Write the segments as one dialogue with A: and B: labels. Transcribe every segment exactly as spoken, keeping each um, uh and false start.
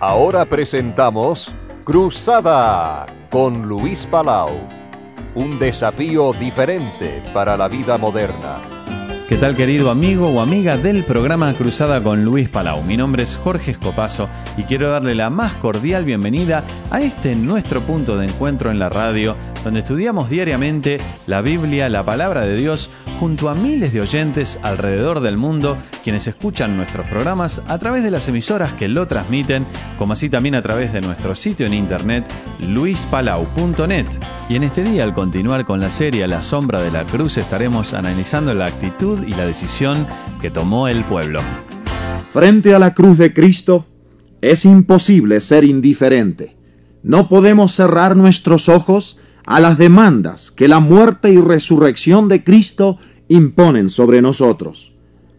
A: Ahora presentamos Cruzada con Luis Palau. Un desafío diferente para la vida moderna.
B: ¿Qué tal, querido amigo o amiga del programa Cruzada con Luis Palau? Mi nombre es Jorge Escopazo y quiero darle la más cordial bienvenida a este nuestro punto de encuentro en la radio, donde estudiamos diariamente la Biblia, la Palabra de Dios, junto a miles de oyentes alrededor del mundo, quienes escuchan nuestros programas a través de las emisoras que lo transmiten, como así también a través de nuestro sitio en internet, luis palau punto net. Y en este día, al continuar con la serie A la sombra de la cruz, estaremos analizando la actitud y la decisión que tomó el pueblo.
C: Frente a la cruz de Cristo, es imposible ser indiferente. No podemos cerrar nuestros ojos a las demandas que la muerte y resurrección de Cristo imponen sobre nosotros.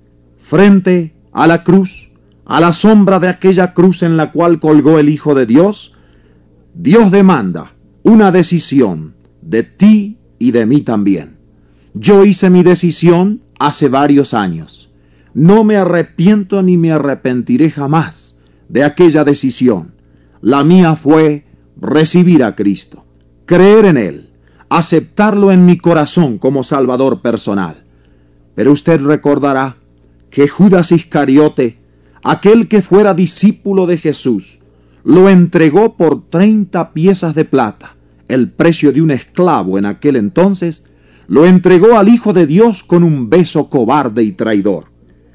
C: Frente a la cruz, a la sombra de aquella cruz en la cual colgó el Hijo de Dios, Dios demanda una decisión de ti y de mí también. Yo hice mi decisión hace varios años. No me arrepiento ni me arrepentiré jamás de aquella decisión. La mía fue recibir a Cristo, creer en Él, aceptarlo en mi corazón como Salvador personal. Pero usted recordará que Judas Iscariote, aquel que fuera discípulo de Jesús, lo entregó por treinta piezas de plata, el precio de un esclavo en aquel entonces. Lo entregó al Hijo de Dios con un beso cobarde y traidor.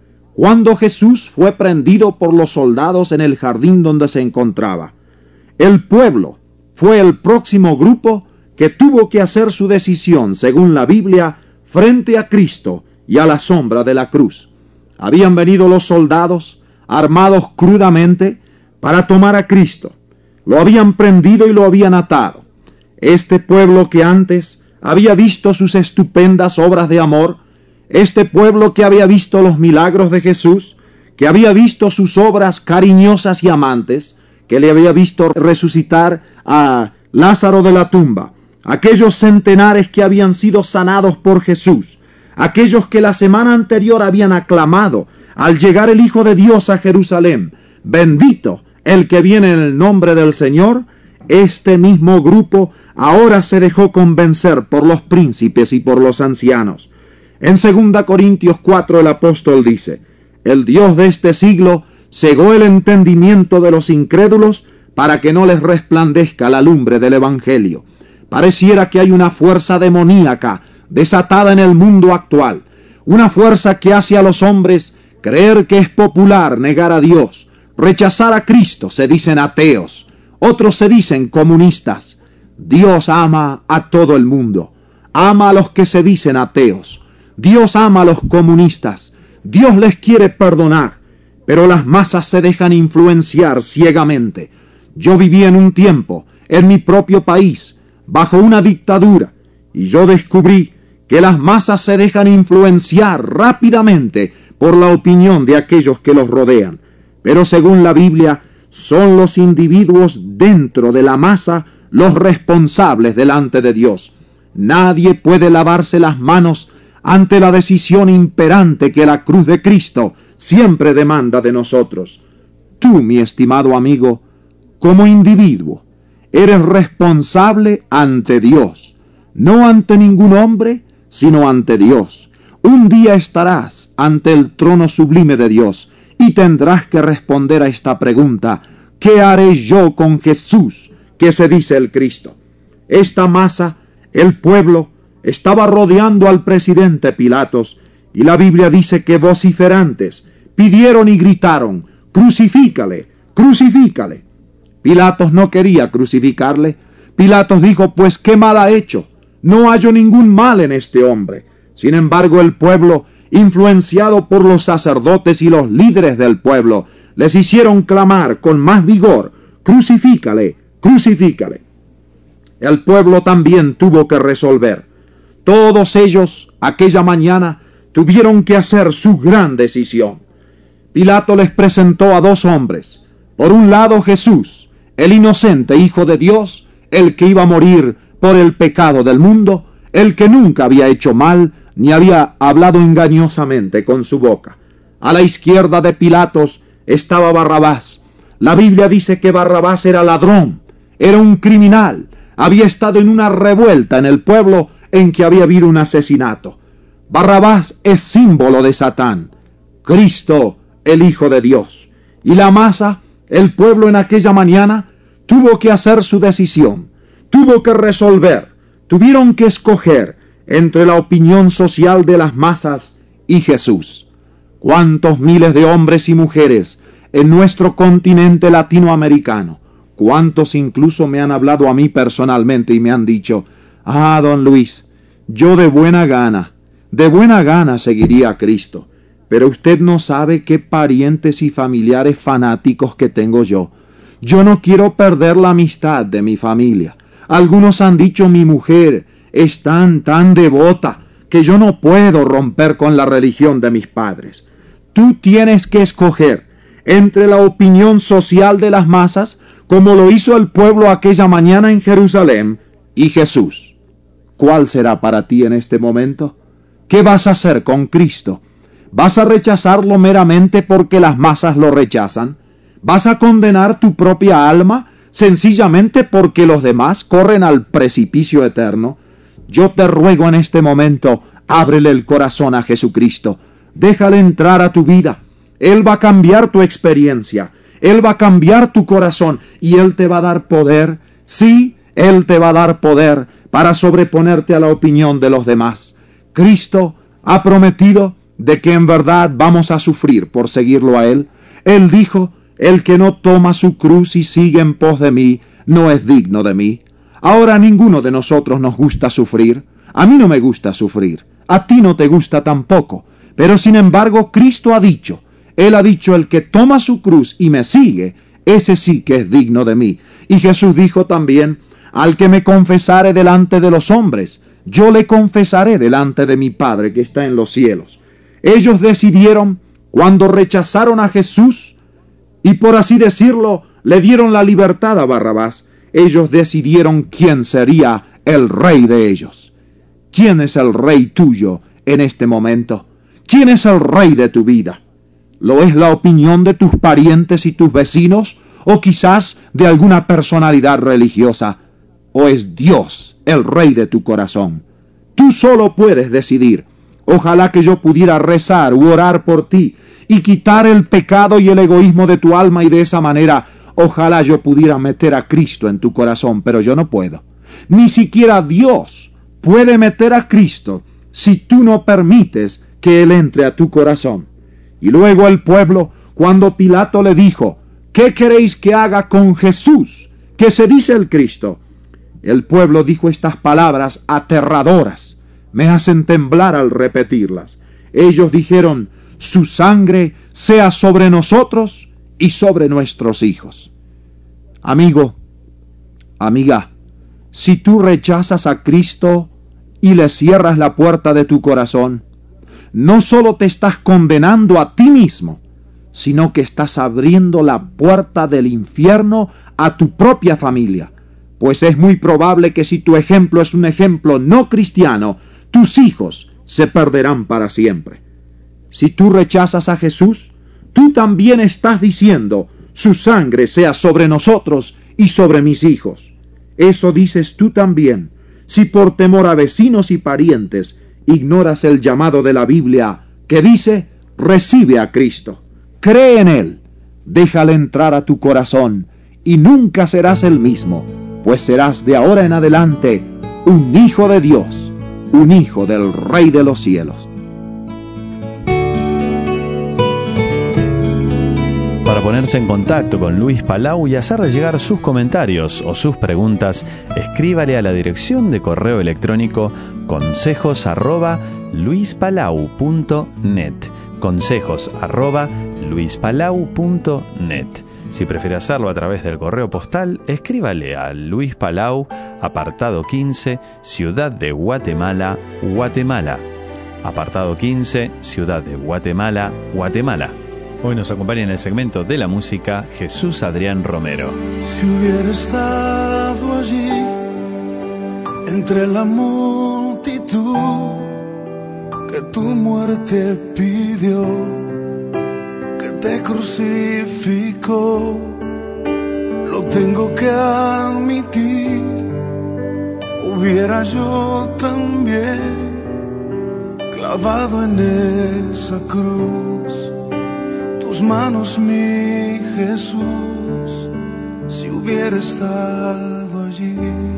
C: Cuando Jesús fue prendido por los soldados en el jardín donde se encontraba, el pueblo fue el próximo grupo que tuvo que hacer su decisión, según la Biblia, frente a Cristo y a la sombra de la cruz. Habían venido los soldados, armados crudamente, para tomar a Cristo. Lo habían prendido y lo habían atado. Este pueblo que antes había visto sus estupendas obras de amor, este pueblo que había visto los milagros de Jesús, que había visto sus obras cariñosas y amantes, que le había visto resucitar a Lázaro de la tumba, aquellos centenares que habían sido sanados por Jesús, aquellos que la semana anterior habían aclamado al llegar el Hijo de Dios a Jerusalén, bendito el que viene en el nombre del Señor. Este mismo grupo ahora se dejó convencer por los príncipes y por los ancianos. En segunda Corintios cuatro el apóstol dice: el Dios de este siglo cegó el entendimiento de los incrédulos para que no les resplandezca la lumbre del Evangelio. Pareciera que hay una fuerza demoníaca desatada en el mundo actual, una fuerza que hace a los hombres creer que es popular negar a Dios, rechazar a Cristo. Se dicen ateos, otros se dicen comunistas. Dios ama a todo el mundo, ama a los que se dicen ateos. Dios ama a los comunistas, Dios les quiere perdonar, pero las masas se dejan influenciar ciegamente. Yo viví en un tiempo, en mi propio país, bajo una dictadura, y yo descubrí que las masas se dejan influenciar rápidamente por la opinión de aquellos que los rodean. Pero según la Biblia, son los individuos dentro de la masa los responsables delante de Dios. Nadie puede lavarse las manos ante la decisión imperante que la cruz de Cristo siempre demanda de nosotros. Tú, mi estimado amigo, como individuo, eres responsable ante Dios, no ante ningún hombre, sino ante Dios. Un día estarás ante el trono sublime de Dios y tendrás que responder a esta pregunta: ¿qué haré yo con Jesús, que se dice el Cristo? Esta masa, el pueblo, estaba rodeando al presidente Pilatos, y la Biblia dice que vociferantes pidieron y gritaron: crucifícale, crucifícale. Pilatos no quería crucificarle. Pilatos dijo: pues qué mal ha hecho, no hallo ningún mal en este hombre. Sin embargo, el pueblo, influenciado por los sacerdotes y los líderes del pueblo, les hicieron clamar con más vigor: crucifícale, crucifícale. El pueblo también tuvo que resolver. Todos ellos, aquella mañana, tuvieron que hacer su gran decisión. Pilato les presentó a dos hombres. Por un lado, Jesús, el inocente Hijo de Dios, el que iba a morir por el pecado del mundo, el que nunca había hecho mal, ni había hablado engañosamente con su boca. A la izquierda de Pilatos estaba Barrabás, La Biblia dice que Barrabás era ladrón, era un criminal, había estado en una revuelta en el pueblo en que había habido un asesinato. Barrabás es símbolo de Satán, Cristo, el Hijo de Dios. Y la masa, el pueblo en aquella mañana, tuvo que hacer su decisión, tuvo que resolver, tuvieron que escoger entre la opinión social de las masas y Jesús. ¿Cuántos miles de hombres y mujeres en nuestro continente latinoamericano? ¿Cuántos incluso me han hablado a mí personalmente y me han dicho, ah, don Luis, yo de buena gana, de buena gana seguiría a Cristo, pero usted no sabe qué parientes y familiares fanáticos que tengo yo. Yo no quiero perder la amistad de mi familia. Algunos han dicho, mi mujer es tan, tan devota, que yo no puedo romper con la religión de mis padres. Tú tienes que escoger entre la opinión social de las masas, como lo hizo el pueblo aquella mañana en Jerusalén, y Jesús. ¿Cuál será para ti en este momento? ¿Qué vas a hacer con Cristo? ¿Vas a rechazarlo meramente porque las masas lo rechazan? ¿Vas a condenar tu propia alma sencillamente porque los demás corren al precipicio eterno? Yo te ruego en este momento, ábrele el corazón a Jesucristo. Déjale entrar a tu vida. Él va a cambiar tu experiencia. Él va a cambiar tu corazón y Él te va a dar poder. Sí, Él te va a dar poder para sobreponerte a la opinión de los demás. Cristo ha prometido de que en verdad vamos a sufrir por seguirlo a Él. Él dijo, el que no toma su cruz y sigue en pos de mí, no es digno de mí. Ahora a ninguno de nosotros nos gusta sufrir. A mí no me gusta sufrir. A ti no te gusta tampoco. Pero sin embargo, Cristo ha dicho, Él ha dicho, el que toma su cruz y me sigue, ese sí que es digno de mí. Y Jesús dijo también, al que me confesare delante de los hombres, yo le confesaré delante de mi Padre que está en los cielos. Ellos decidieron, cuando rechazaron a Jesús, y por así decirlo, le dieron la libertad a Barrabás, ellos decidieron quién sería el rey de ellos. ¿Quién es el rey tuyo en este momento? ¿Quién es el rey de tu vida? ¿Lo es la opinión de tus parientes y tus vecinos? ¿O quizás de alguna personalidad religiosa? ¿O es Dios el rey de tu corazón? Tú solo puedes decidir. Ojalá que yo pudiera rezar u orar por ti y quitar el pecado y el egoísmo de tu alma, y de esa manera, ojalá yo pudiera meter a Cristo en tu corazón, pero yo no puedo. Ni siquiera Dios puede meter a Cristo si tú no permites que Él entre a tu corazón. Y luego el pueblo, cuando Pilato le dijo, ¿qué queréis que haga con Jesús, que se dice el Cristo? El pueblo dijo estas palabras aterradoras, me hacen temblar al repetirlas. Ellos dijeron, su sangre sea sobre nosotros y sobre nuestros hijos. Amigo, amiga, si tú rechazas a Cristo y le cierras la puerta de tu corazón, no solo te estás condenando a ti mismo, sino que estás abriendo la puerta del infierno a tu propia familia, pues es muy probable que si tu ejemplo es un ejemplo no cristiano, tus hijos se perderán para siempre. Si tú rechazas a Jesús, tú también estás diciendo, su sangre sea sobre nosotros y sobre mis hijos. Eso dices tú también, si por temor a vecinos y parientes ignoras el llamado de la Biblia que dice, recibe a Cristo, cree en Él, déjale entrar a tu corazón y nunca serás el mismo, pues serás de ahora en adelante un hijo de Dios, un hijo del Rey de los cielos.
B: Para ponerse en contacto con Luis Palau y hacerle llegar sus comentarios o sus preguntas, escríbale a la dirección de correo electrónico consejos arroba luispalau punto net. Consejos arroba luispalau punto net. Si prefiere hacerlo a través del correo postal, escríbale a Luis Palau, apartado quince, Ciudad de Guatemala, Guatemala. Apartado quince, Ciudad de Guatemala, Guatemala. Hoy nos acompaña en el segmento de la música Jesús Adrián Romero.
D: Si hubiera estado allí, entre la multitud que tu muerte pidió, que te crucificó, lo tengo que admitir. Hubiera yo también clavado en esa cruz tus manos, mi Jesús, si hubiera estado allí.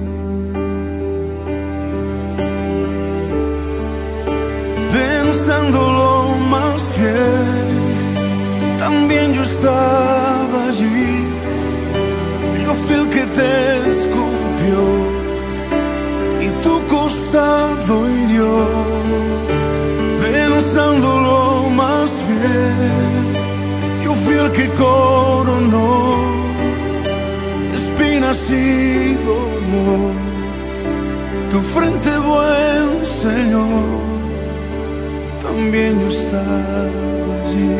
D: Pensándolo más bien, también yo estaba allí. Yo fui el que te escupió y tu costado hirió. Pensándolo más bien, yo fui el que coronó de espinas y dolor tu frente, buen Señor. También yo estaba allí.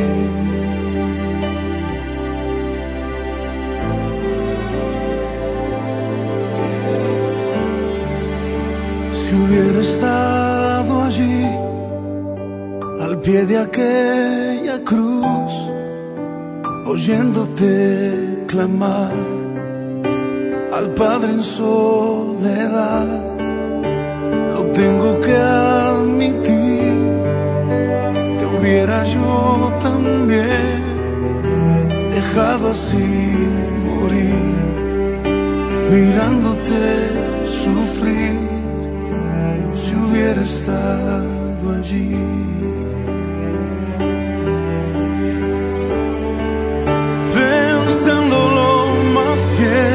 D: Si hubiera estado allí, al pie de aquella cruz, oyéndote clamar al Padre en soledad, lo tengo que admitir. Hubiera yo también dejado así morir, mirándote sufrir, si hubiera estado allí. Pensándolo más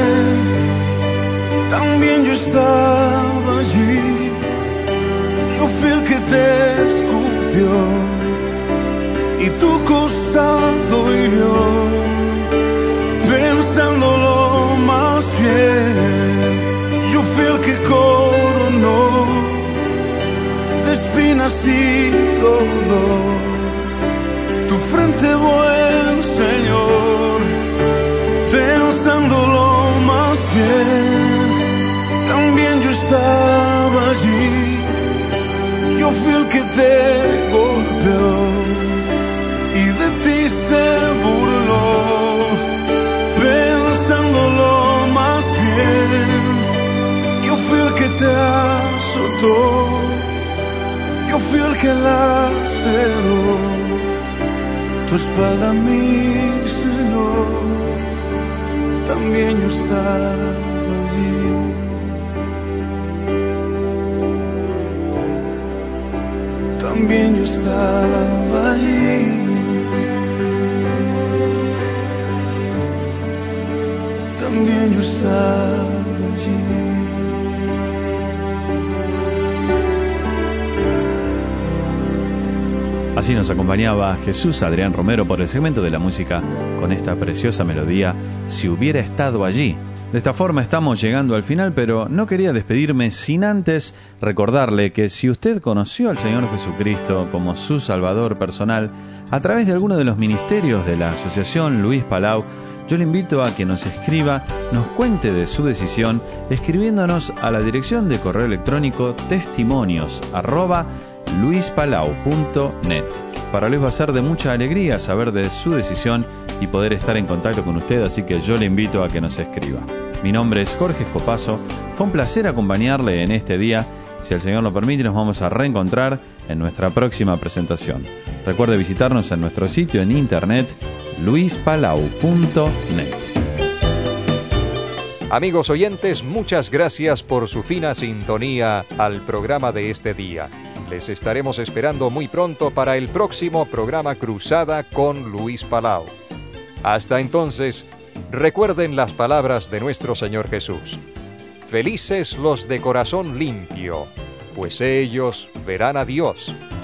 D: bien, también yo estaba allí. Yo fui el que te escupió y tu costado hirió. Pensándolo más bien, yo fui el que coronó de espinas y dolor tu frente, buen Señor. Pensándolo más bien, también yo estaba allí. Yo fui el que te golpeó y de ti se burló. Pensándolo más bien, yo fui el que te azotó, yo fui el que laceró tu espalda, mi Señor. También yo estaba allí. También yo estaba allí. También yo estaba allí.
B: Así nos acompañaba Jesús Adrián Romero por el segmento de la música con esta preciosa melodía, Si hubiera estado allí. De esta forma estamos llegando al final, pero no quería despedirme sin antes recordarle que si usted conoció al Señor Jesucristo como su Salvador personal a través de alguno de los ministerios de la Asociación Luis Palau, yo le invito a que nos escriba, nos cuente de su decisión, escribiéndonos a la dirección de correo electrónico testimonios arroba luispalau punto net. Para Luis va a ser de mucha alegría saber de su decisión y poder estar en contacto con usted, así que yo le invito a que nos escriba. Mi nombre es Jorge Escopazo, fue un placer acompañarle en este día. Si el Señor lo permite, nos vamos a reencontrar en nuestra próxima presentación. Recuerde visitarnos en nuestro sitio en internet luispalau punto net.
A: Amigos oyentes, muchas gracias por su fina sintonía al programa de este día. Les estaremos esperando muy pronto para el próximo programa Cruzada con Luis Palau. Hasta entonces, recuerden las palabras de nuestro Señor Jesús. Felices los de corazón limpio, pues ellos verán a Dios.